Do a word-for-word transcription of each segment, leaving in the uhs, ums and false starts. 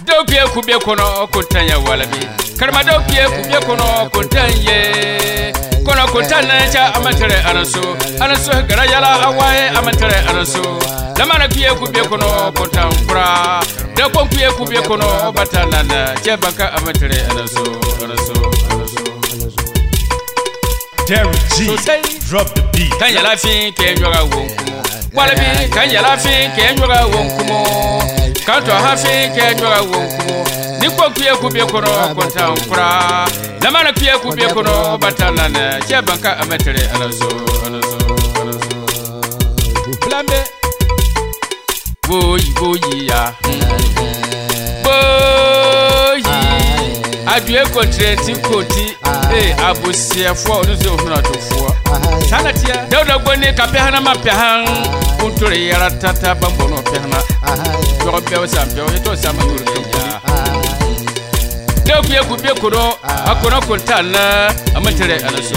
Dopie kubie kono kontanya walabi karma dopie kubie kono kontanye kono kontana cha amatere anaso anaso gara yala awaye amatere anaso lamana kubie kubie kono kontampra da kubie kubie kono batanana che baka amatere anaso anaso anaso Derek G, drop the beat. Kanya lafi ke nyoga wonkumo walabi kanya lafi ke nyoga wonkumo kanto hafi ke nyoga wonkumo nikwo kuye kubye kono kontampra lamana kuye kubye kono batanana che baka amatere anaso anaso anaso flambe boyi boyi ya boyi adue kontrenti koti eh abusia fo onuzo funa tofo sanatia dawda goni ka pehana ma pehan untore yara tata bambono pehana yo bewo sambe o to sama yuru ya dew kuye kubye kono akono kontana amatere anaso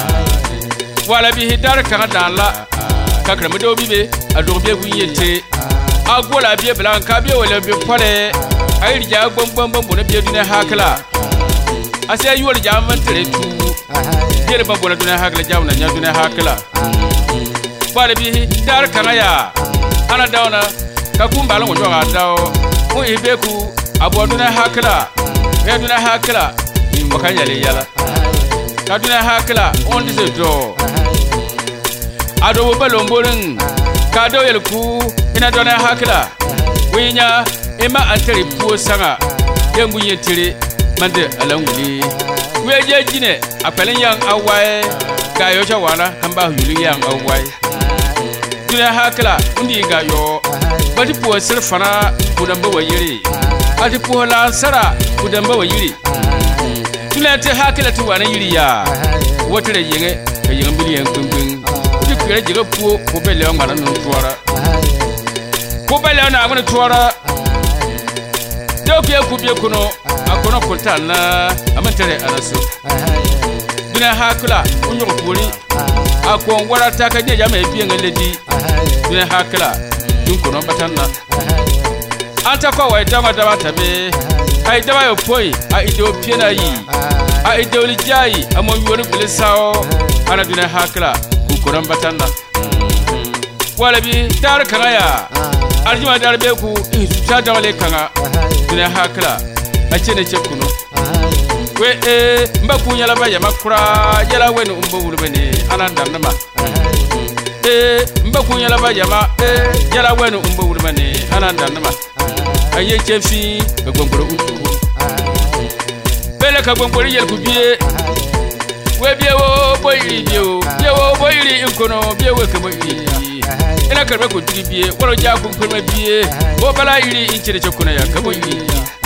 wala bi hidar kan dalla kakra mdo bibe adorbe kuyete agola bi blanka bi wala bi pore ayri ja gbogbom bono bi dune hakla ase yori ja mantere tu yere bambono dune hakla jawna nya dune hakla wala bi hidar kan ya ana dawna kakumba lo njo ga dawo mu ibeku abo dune hakla ya dune hakla mbakanya le yala ka dune hakla on dise do ado balomborin kado yelku ina dona hakla winya ema antari puo sanga yembu yetire mande alanguli weje jine apelen yang awai gayo chawana kamba hulu yang awai tuna hakla undi gayo bati puo sirfana kudamba wayiri ati puo la sara kudamba wayiri tuna te hakla tu wana yiri ya wotire yenge yenge biliyan kumbin kire jiga puo ko bele ngana no tuara ko bele na ngana tuara do ke ku be kuno akono kontana amatere anaso dina hakla unyo puri akon wara ta ka je jama ebi ngaledi dina hakla dun kono batanna anta ko wa dama dama tabe ai dama yo poi a Ethiopia na yi a ideology yi amon yori bilisao ana dina hakla kuran batanda wala bi dar kangaya arjuma dar be ku ta dawale kanga dina hakla ace ne ce kuno we e mba kunya la baya makura yala wenu umbo wulbene ananda nama e mba kunya la baya ma e yala wenu umbo wulbene ananda nama aye chefi ga gongoro utu bele ka gongoro yel ku biye we biewo boyiri biewo biewo boyiri inkono biewo ke boyiri ina karbe ko tribie woro ja ko kurma bie bo bala yiri incire chekuna ya ka boyiri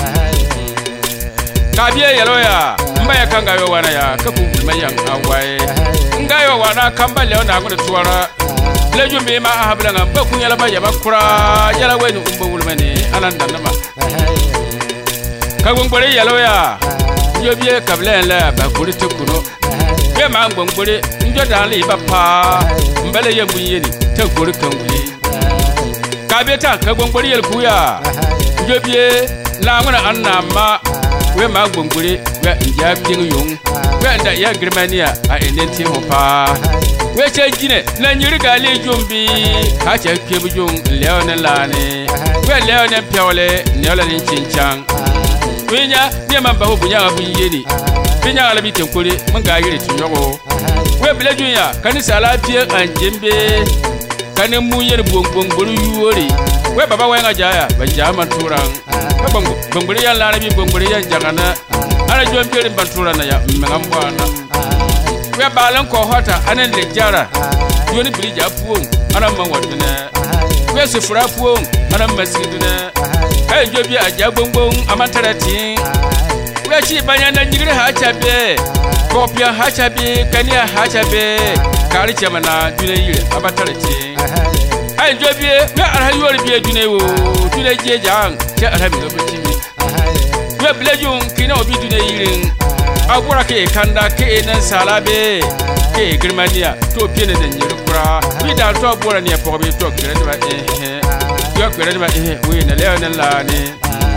ka bie yaloya mbaya kanga yo wana ya ka ku mayan awai ngayo wana kamba leo na ngode tuwara leju me ma ahabla ngam ku yala ba ya bakura yala wenu umbo wulmane alanda nama ka gongbore yaloya yo bie kabla la ba kuri tukuno be ma ngbongbore njo dali bapa mbele ye bunyeni te gori kangule ka be ta ka gongbore yel kuya njo bie la ngona annama we ma ngbongbore we nja ping yung we nda ya germania a enenti hopa we che jine na nyiri gali jumbi ka che kebu jung leone lane we leone piole nyola ni chinchang winya ni mamba ho bunya bunyeni binya ala bi tenkore mun ga yire tinyogo we bele dunya kanisa lafiya anjembe kanin mu yer bongbong buru yuori we baba we nga jaya banjama turan ka bongbori yan larabi bongbori yan jagana ana jompere bantura na ya mengambana we balan ko hota anan le jara yoni bilija puon ana manwaduna we sufura puon ana masiduna ay jobi aja bongbong amatarati we chi banyana jigre ha chabe kopia ha chabe kania ha chabe kari chamana dune yire abatarati ay jobi we ara yori bi dune wo dune je jang te ara mi obiti we blejun kina obi dune yire agura ke kanda ke nan salabe ke girmania to piene den yire kura wi da to bora ne pobe to kire ba eh eh yo kire ba eh we na le na la ne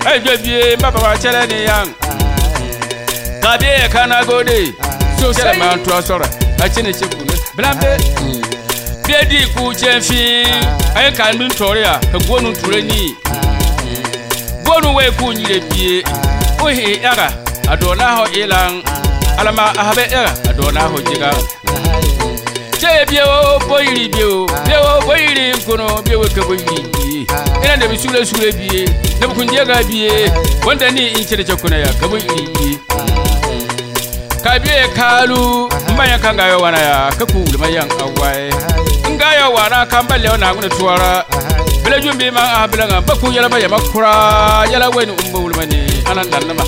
ai jo bie baba wa chere ni yang ka bie kana gode so chere man to asora a chine cheku ne blambe bie di ku chenfi ai kan bin toria ka gonu turani gonu we ku nyire bie o he yaga adona ho ilang alama ahabe yaga adona ho jiga che bie o boyiri bie o bie o boyiri kono bie we ka boyiri ina da bisule sule bie da kunje ga bie wanda ni in cire chakuna ya ka boyiri ka bie kalu mbaya kanga yo wana ya ka ku mayan awai ngaya wana kamballe wana ngune tuwara bela jumbi ma ahabla nga baku yala ba yama kura yala weni umbo ulmani ananda nama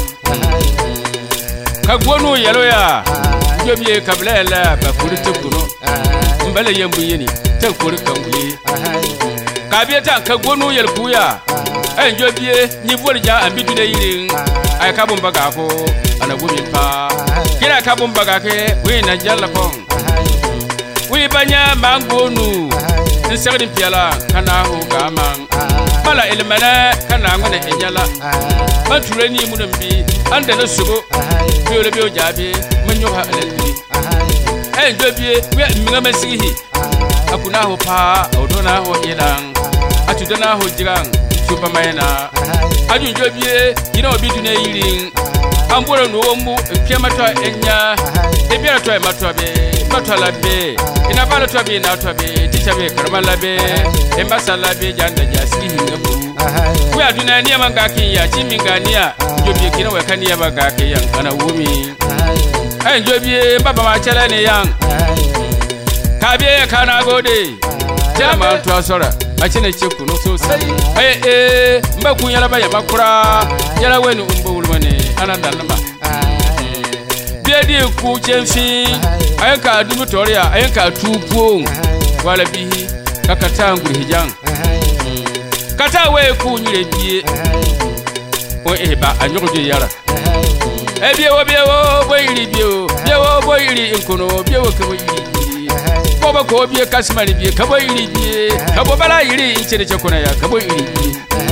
ka gonu yalo ya jobiye kabla la bakuri tukuno mbale yembu yeni tankuri kanguli ka biye tan ka gonu yal kuya ay jobiye ni bolja ambidune yirin ay ka bomba ga ko ana gumi pa kira ka bomba ga ke we na jalla ko we banya mangonu nsegdi piala kana ho gamang mala ilmana kana ngone enyala bantureni munumbi ande no subo biole bio jabi munyo ha albi eh dobie we minga masihi akuna ho pa odona ho ilang atudona ho jigang super mayna ajun dobie yina obidune yiring amboro no womu piamato enya ebiara to emato be mato labe ina bala to be na to be teacher be karma labe embasa labe janda jasi hingabu ku aduna ni manga kin ya chimingania jobi kina we kan ya baga ke yan ana wumi ai jobi baba ma chala ne yan kabe kana gode jama to asora a cine ceku no sosai eh eh mbaku yala ba ya makura yala weni umbo ulmane ana danma biedi ku chenfi ayanka dumu toria ayanka tupo wala bihi kakatanguri hijang kata we ku nyire bie o eba anyogo yara e bie wo bie wo boyiri bie wo bie wo boyiri inkono bie wo ko yiri ko ko bie kasmani bie ka boyiri bie ka bo bala yiri inchere chekona ya ka boyiri bie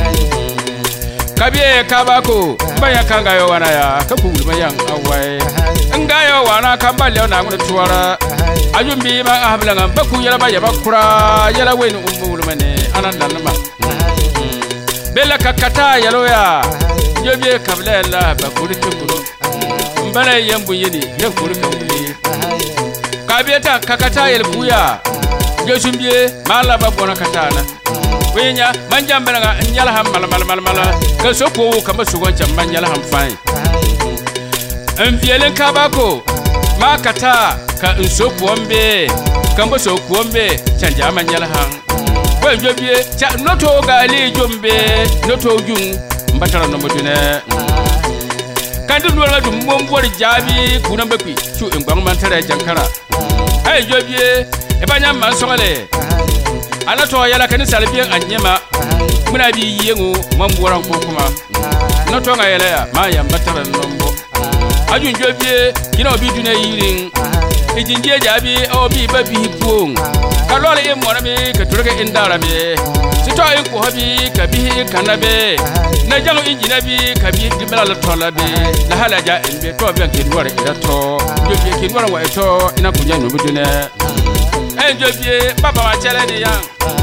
kabie kabako mbaya kanga yo wana ya ka ku mayang awai ngayo wana kambale na ngune tuwara ajumbi ma ahablanga baku yala ba yabakura yala weni umbu mane ananda nama bela kakata yalo ya jobe kabla la bakuri tukuno mbana yembu yeni yakuri kamuli kabieta kakata yel buya josumbie mala babona katana wenya manjambela nga nyala ham mala mala mala mala ka soko kama sugon chamba nyala ham fai envielen kabako makata ka nsoko ombe kamba soko ombe chanja manyala ham we jobie cha noto gali jombe noto jung mbatara no modune kandu nwala dum mombori jabi kuna mbapi chu engwang mantara jankara ay jobie e banya mansongale ana to yala kan salbiyan anyema muna bi yengo mamboran ko kuma na to nga yala ya ma ya mbatara nombo ajun jobie kina obi duna yirin ejinje jabi obi babi puong kalole e mona be ka turga indara be sito en ko habi ka bi kanabe na jango injina bi ka bi dibala la tola be la halaja en be to bian kin wara ida to jobie kin wara wa to ina kunya no budune en jobie baba ma chala ni yang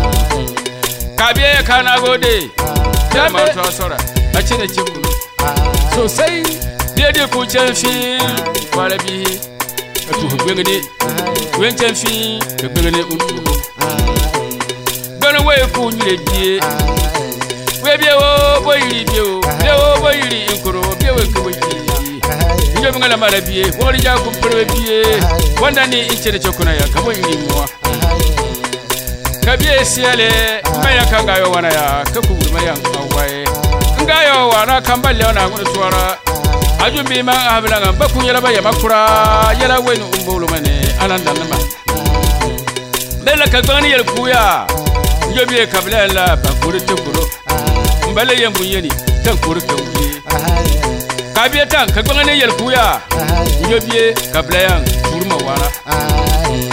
kabie kana gode jama to sora a cine cikulu sosai dede ku chenfi wala bi tu gwengene wen chenfi ke gwengene untu gona we ku nyire die we bie wo boyiri bie wo bie wo boyiri inkoro bie we ko boyiri njobi ngala mara bie wori ja ku prebe bie wanda ni inchere chokuna ya kabo yiri mo kabie siale maya kanga yo wana ya kaku maya awai ngayo wana kambale wana ngune tuwara ajumbi ma ahablanga baku yala ba yamakura yala weni umbulu mane ananda nama bela kagani yel kuya njobi kabla la bakuri tukuro mbale yembu yeni tankuri kambi kabie tan kagani yel kuya njobi kabla yang kurma wana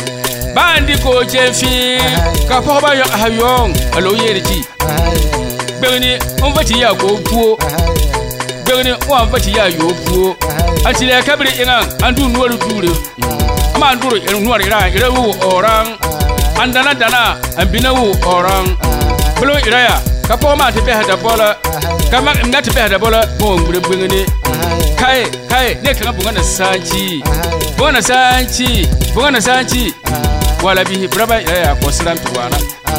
bandi ko jefi ka foba yo hayong alo yerji Berni on va ya go buo Berni on va ya yo buo Atile kabri ina andu nuwaru dure Ama anduru nuwaru ira ira wu orang Andana dana ambina wu orang Bulu iraya kapo ma te be hada bola kama ngati be hada bola mo ngure bwengene kai kai ne kan bunga na sanchi bunga na sanchi bunga na sanchi wala bihi braba iraya ko siran tuwana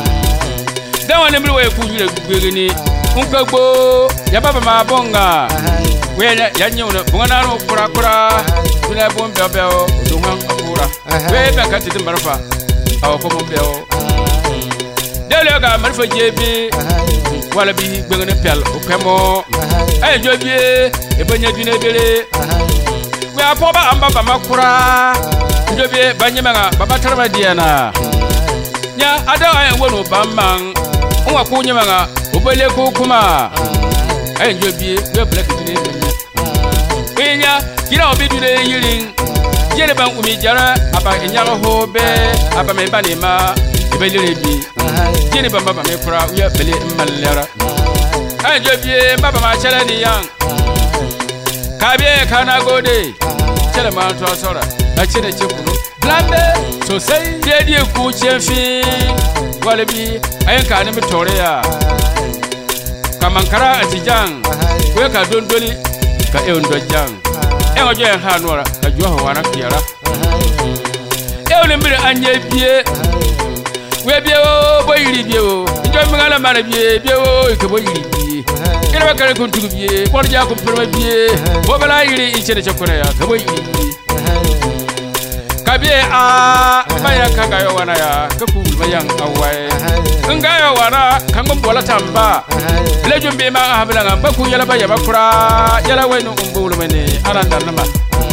dan wani mri we ku yire bwengene unkagbo ya baba ma bonga we ya nyuna bunga na ro kura kura tuna bombe beo dunga akura we be kan te mbarfa aw ko mo beo dele ga marfa jebe wala bi gbengene pel okemo ay jobie e banya dune bele we apoba amba ba makura jobie banyema baba tarba diana nya ada ay wono bamman onwa ko nyema nga obele ko kuma ay jobie we black dune bele nya kira obi dune yirin jere ban umi jara aba enyalo hobe aba me banema ibele bi jini bamba ba me kura uya bele malera ay jobie baba ma chala ni yang kabie kana gode chala ma to sora a cine ce kunu lambe sosai dedi ku chefi wala bi ayan ka ni mitoreya kamankara atijan we ka dondoli ka e ondo jang e ojo en ha nora ka jo ho wana kiara e ole mbire anye bie we biewo boyiri biewo njo mingala mara bie biewo ke boyiri bie ira bakare ko tugu bie porja ko perma bie bo bala yiri inchere chokona ya ke boyiri bie kabie a baya kanga yo wana ya ka ku bayan awai ngayo wana kango bola tamba lejo be ma habla ngamba ku yala baya bakura yala wenu umbulu mene aranda namba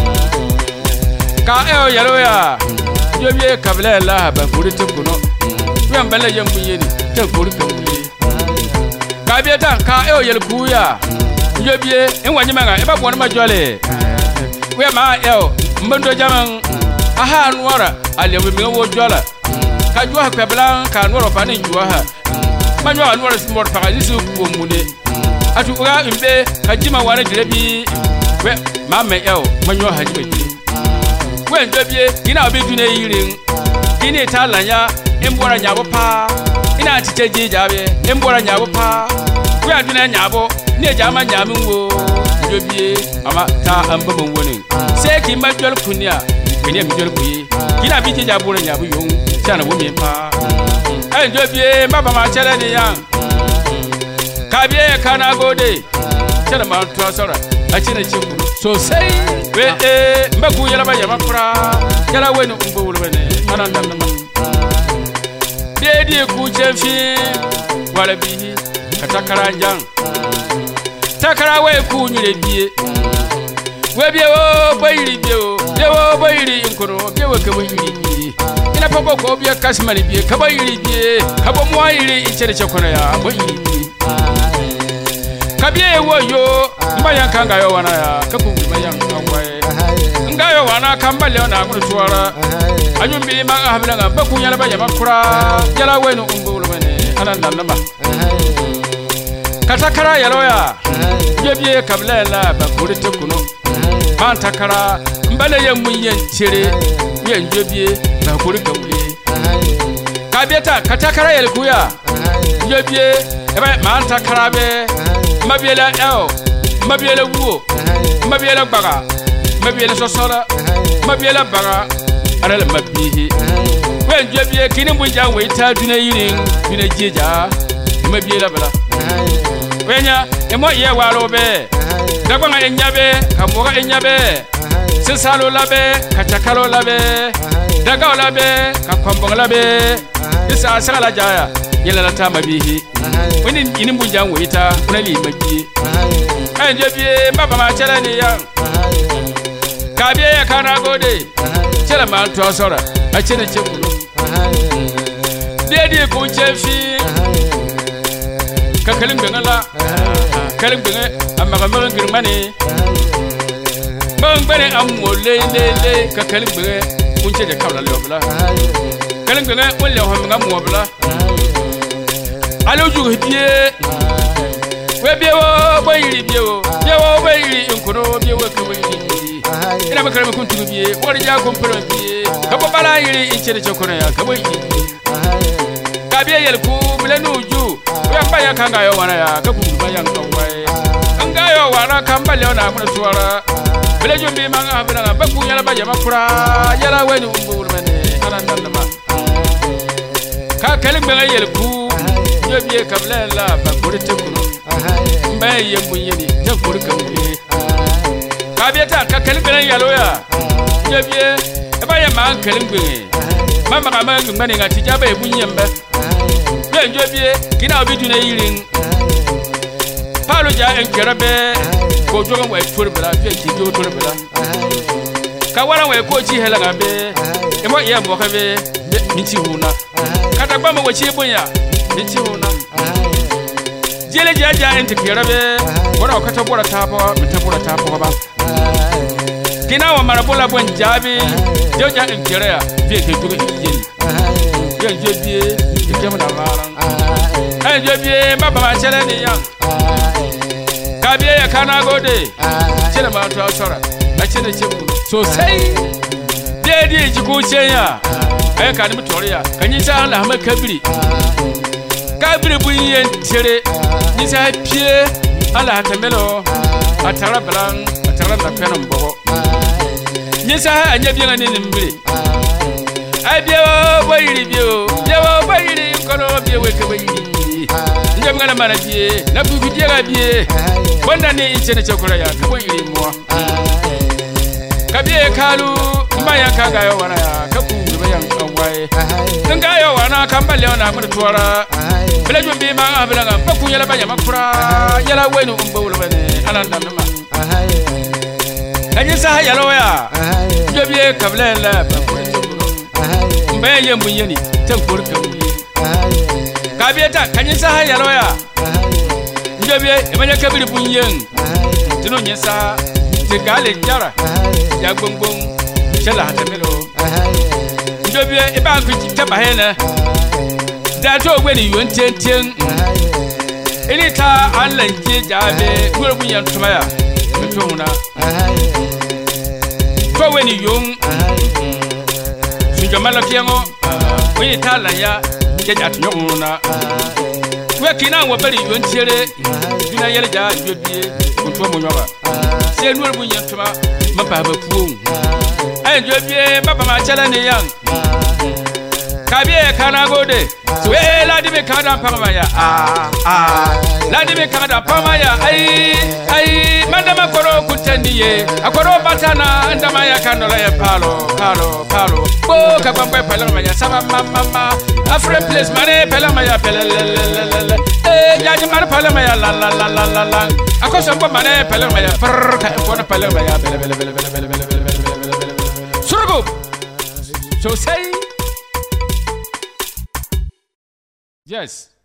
ka e yalo ya jobie kabla la ba kuri tukuno yan bala yambu yeni ta kuri kamuli kabie tan ka e yel kuya jobie en wanyi manga e ba bon ma jole we ma e mbando jaman aha nuara alewe mi wo jola ka jwa ka blan ka nuara fa ni jwa ha ma jwa nuara smor fa ni su ko mune atu ga imbe ka jima wana direbi we ma me e ma jwa ha jibe we jobie ina obi dune yirin ini talanya embora nyabo pa ina titeji jabe embora nyabo pa we aduna nyabo ne jama nyamu wo jobie ama ta amba mon woni se ki ma jol kunya kini mi jol kuyi kina bi tija bora nyabu yon sana wo mi pa ay jobie baba ma chala ni yan kabie kana gode chala ma to sora a cina ciku sosai we eh mbaku yala ba yama kura yala wenu umbo wulwene ananda nama dedi ku chefi wala bihi katakara njang takara we ku nyire bie we bie wo bayiri bie wo bie wo bayiri inkono bie wo ke bayiri bie ina poko ko bie kasmani bie ka bayiri bie ka bo moyiri inchere chekona ya bayiri bie kabie wo yo mbaya kanga yo wana ya kapu mbaya ngwaye ngayo wana kambale ona kutuwara anyumbi ma habla ngamba kunyala ba yama kura yala wenu umbulu mene ananda namba katakara yaloya jebye kabla la ba kurite kuno pantakara mbale ya munyen tire yen jebye ba kurika muli kabieta katakara yalkuya jebye eba mantakara be mabiela eo mabiela wuo mabiela baga mabiela sosora mabiela baga arale mabihi wen jebye kini bunja weita dune yirin dune jeja mabiela bala wenya emo ye walo be dagwa enyabe kamoga enyabe sisalo labe katakalo labe daga labe kakombo labe isa sala jaya yela la tama bihi wini ini bunja weita unali mabi ay jebye baba ma chala ni ya kabie kana gode chala ma to sora a chere chekuno dedi ku chefi ka kalim ngala kalim ngala amma ga magan girmani bang bane am wole le le ka kalim ngala kun che de kawla lobla kalim ngala wole ho ngam wobla alo jugo hibie we biewo boy yiri biewo biewo boy yiri inkuno biewo ke boy yiri ina makara mu kuntu bie wori ja ko mpero bie ka bo bala yiri inchere chokono ya ka boy yiri ka bie yel ku bulenu ju we mba ya kanga yo wana ya ka ku ba ya ngawai kanga yo wana kamba leo na mu tuwara bele jumbi manga bela ba ku yala ba ya makura yala we nu mbu mene ana ndalma ka kalim ba yel ku yo bie kabla la ba kuri tekunu mba yembu yeni te kuri kambi ka bie ta ka kalim ba yalo ya yo bie e ba ya ma kalim gbe mama ka ma ngani ngati jaba e bunyemba ye yo bie kina obi duna yirin palo ja en kerabe ko jogon wa turbela pe ki jo turbela ka wara wa ko chi hela gabe e mo ye mo ka be minti huna kada gba mo wachi bunya minti huna jele ja ja en kerabe wara ka ta bora ta ba mi ta bora ta ba kina wa marabula bon jabi jo ja en keraya pe ke jogo yeni ye je bie ke kema na maran ai je bie baba ma chele ni yan kabiya ya kana gode cire ma to asara na cire cibu sosai dai ji ko cenya ai ka ni toriya kanyi sa Allah ma kabiri kabiri bunyen cire ni sa pie Allah ta melo atara blan atara na penon bogo ni sa anya bi ngani ni mbiri ai biyo boyiri biyo biyo boyiri kono biyo we ke boyiri njam ngana mana biye na bubi diega biye wanda ne inchene chokora ya kabo iri mwa kabiye kalu mbaya kaga yo wana ya kaku bayan kawai nga yo wana kambale ona mu tuwara bele jumbi ma abela ga baku yala banya makura yala wenu umbo ulbane alanda nama kanyi sa yalo ya jobiye kabla la baku mbaya yembu yeni tankor kamu kabieta kanyisa ya loya njobie emanya kabiri bunyen tino nyesa tegale jara ya gongon chala hatemelo njobie eba ku taba hena da to gweni yon tenten elita alanje jabe gure bunyen tumaya mituna to weni yon sunjamala kiyango weni tala ya ya tunyona we kina wa bari yon tiere dina yele ja jobie kunto mo nyoba se nuer bu nyantuma ma ba ba puo ai jobie baba ma chala ne yang kabie kana gode we la di be kana pama ya ah ah la di be kana pama ya ai ai mandama koro kutandiye akoro batana ndama ya kanola ya palo palo palo bo ka bamba pala ya sama mama afre place mane pala ya pala eh jaji mane pala ya la la la la la akoso bo mane pala ya fr ka ko na pala ya bele bele bele bele bele bele surgo so say yes.